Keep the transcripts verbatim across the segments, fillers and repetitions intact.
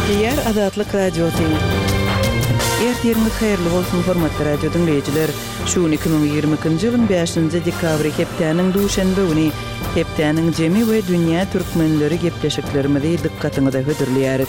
Diğer Azatlyk Radiosu. Ertiriniz hayırlı bolsun hormatly radio dinleyijiler. Şu iki bin ýygrymyňky ýylyň beşinji dekabry hepdeniň duşanby güni hepdeniň jemi we dünýä türkmenleri gepleşiklerimizi dikkatiňize hödürleýäris.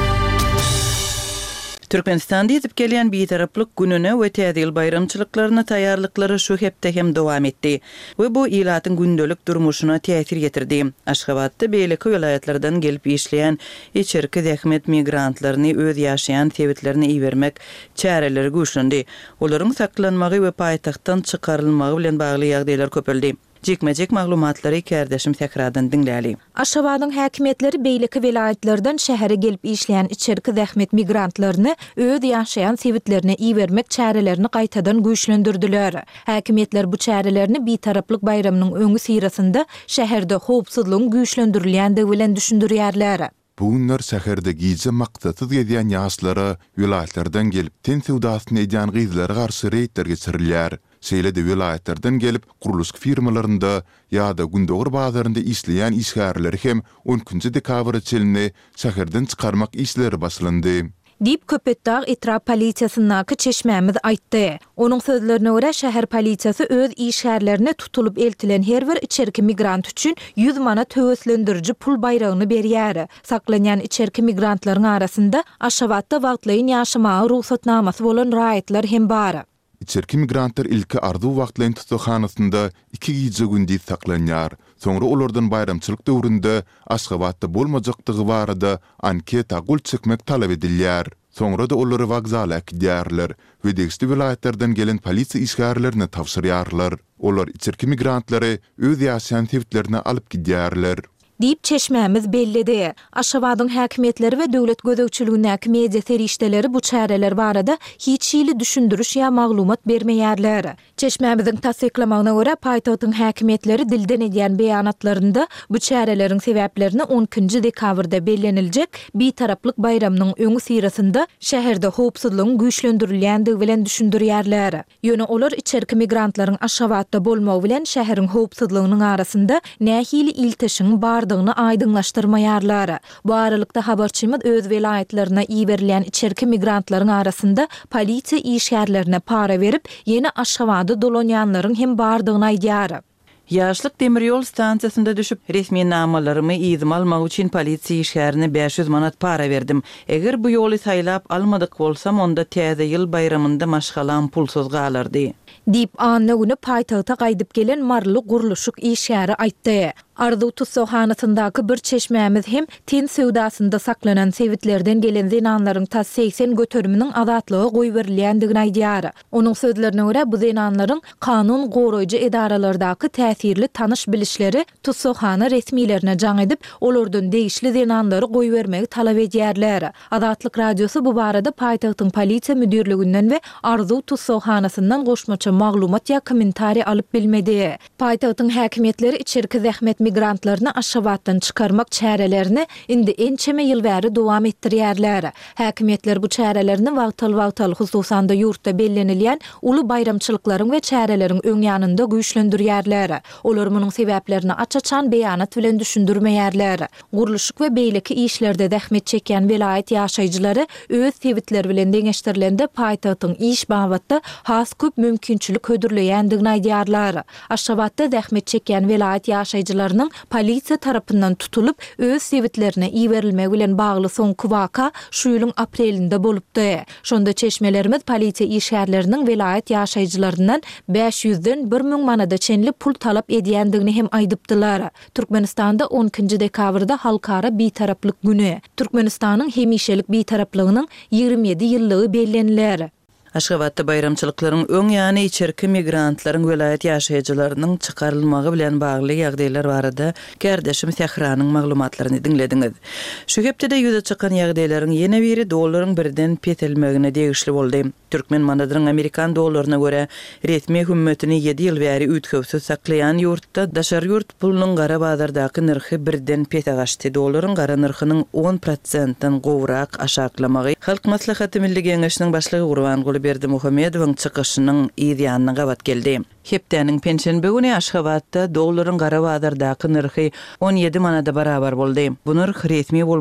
Türkmenistanda ýetip gelýän bir taraplyk gününe we täzil bayramçylyklaryna taýýarlyklary şu hepde hem dowam etdi we bu ilatyň gündelik durmuşyna täsir getirdi. Aşgabatda beýleki welaýatlardan gelip işleýän içerki zähmet migrantlaryny öz ýaşaýan sebäplerini iýermek çäreleri güýçlendi. Olaryň saklanmagy we paýtagtdan çykarylmagy bilen bagly ýagdaýlar köpeldi. Jekmejek maglumatlary kärdeşim tekrardan dinläli. Aşgabatyň häkimetleri beýleki welaýatlardan şähere gelip işleýän içerki zähmet migrantlaryny öz ýaşaýan sebäplerini iýermek çärelerini gaýtadan güýçlendirdiler. Häkimetler bu çärelerini bir taraplyk bayramynyň öňü sirasynda şäherde howpsuzlygyň güýçlendirilýändigi bilen düşündirýärler. Bu günler şäherde giýje maksatsız gezýän ýaşlara welaýatlardan gelip ten sewdasyny edýän gyzlara garşy reýtler geçirilýär. Şeýle de welaýatlardan gelip guruluş firmalarynda ýa-da gündögür bazarynda işleýän işgärleri hem on üçinji dekabr çelini şäherden çykarmak işleri başlandy. Dip Köpetdağ etrap polisiýasynyňky çeşmämiz aýtdy. Onuň sözlerine görä şäher polisiýasy öz işgärlerini tutulup eltilen her bir içerki migrant üçin yüz manat töweslendiriji pul bayragyny berýär. Saklanýan içerki migrantlaryň arasynda Aşgabatda wagtlaýyn ýaşamagy ruhsatnamasy bolan raýatlar hem bar. İçerki migrantlar ilki ardu wagtlaýyn tutuşanasynda iki giýje gündi saklanýar. Soňra olardan bayramçylyk döwründe Aşgabatda bolmajakdygy barada anketa gul çekmek talap edilýär. Soňra da olary wagzala gidýärler we degişli welaýatlardan gelen polisiýa işgärlerini tawsyrýarlar. Olar içerki migrantlary öz ýaşaýan sebäplerini alyp gidýärler. Dip çeşmämiz bellidi. Aşgabatyň häkimetleri we döwlet gözegçiligindäki media serişdeleri bu çäreler barada hiç ýyly düşündürüş ýa maglumat bermeýärler. Çeşmämiziň tasdiklamagyna görä paýtagtyň häkimetleri dilden edýän beýanatlarynda bu çärelerin sebäplerini on üçinji dekabrda belleniljek bir taraplyk bayramynyň öňü sirasynda şäherde howpsuzlygyň güýçlendirilýändigi bilen düşündirýärler. Ýöne olar içerki migrantlaryň Aşgabatda bolmagy bilen şäheriň howpsuzlygynyň arasynda nähili ilteşiň bar ýardygyny aýdyňlaşdyrmaýarlar. Bu aralykda habarçymyz öz welaýatlaryna iýerilýän içerki migrantlaryň arasynda polisiýa işgärlerine para berip, ýene Aşgabatda dolanýanlaryň hem bardygyny aýdýar. Ýaşlyk demir ýol stansiýasynda düşüp resmi namalarymy iýdim almak üçin polisiýa işgärine beş yüz manat para berdim. Eger bu ýoly saýlap almadyk bolsam, onda täze ýyl bayramynda maşgalan pulsuz galardy. Dip anna güni paýtagta gaýdyp gelen marly guruluşyk işgäri aýtdy. Ardu tutsohanasyndaky bir çeşmämiz hem ten sewdasynda saklanan sebäplerden gelen zenanlaryň ta seksen göterminiň azatlygy goýup berilýändigini aýdýar. Onuň sözlerine görä bu zenanlaryň kanun goraýjy edaralardaky täsirli tanış bilişleri tutsohana resmilerine jaň edip, olardan degişli zenanlary goýup bermegi talap edýärler. Azatlyk radiosu bu barada paýtagtyň polisiýa müdürliginden we Ardu tutsohanasyndan goşmaça maglumat ýa kommentari alyp bilmedi. Paýtagtyň häkimetleri içerki zähmet migrantlaryny Aşgabatdan çykarmak çärelerini indi ençeme ýyl bäri dowam etdirýärler. Häkimetler bu çärelerini wagtal-wagtal hususanda ýurtda bellenilýän uly bayramçylyklaryň we çäreleriň öňýanynda güýçlendirýärler. Olar munyň sebäplerini açaçan beýanat bilen düşündirmeýärler. Guruluşyk we beýleki işlerde zähmet çekýän welaýat ýaşaýjylary öz sebäpleri bilen deňeşdirilende paýtagtyň iş babatda has köp mümkinçilik hödürleýändigini aýdýarlar. Aşgabatda zähmet çekýän welaýat ýaşaýjylary polisiýa tarapyndan tutulup öz sebäplerine iýerilmegi bilen bagly soňky waka şu ýylyň aprelinde bolupdy. Şonda çeşmelerimiz polisiýa işgärleriniň welaýat ýaşaýjylaryndan beş yüzden bir müň manada çenli pul talap edýändigini hem aýdypdylar. Türkmenistanda on üçinji dekabrda halkara bir taraplyk güni. Türkmenistanyň hemişelik bir taraplygynyň ýygrimi ýedi ýyllygy bellenilýär. Aşgabatda bayramçylyklaryň öňýany içerki migrantlaryň welaýat ýaşaýjylarynyň çykarylmagy bilen bagly ýagdaýlar barada kärdeşim Sehranyň maglumatlaryny dinlediňiz. Şu hepde ýüze çykan ýagdaýlaryň ýene biri dollaryň birden petelmegine degişli boldy. Türkmen manadyryň Amerikan dollaryna görä resmi hökümetini ýedi ýyl bäri ütköwsiz saklayan ýurtda daşar ýurt pulunyň gara bazardaky nirhi birden pete gaçdy. Dollaryň gara nirhynyň on prosentdan gowrak aşaklamagy Halk Maslahaty Milli Geňeşiniň başlygy Gurban Berdi Muhammedowyň çykyşynyň ýa-da gabat geldi. Hepdeniň penşenbe güni Aşgabatda dollaryň gara bazardaky nirhi on ýedi manada barabar boldy. Bu nirh resmi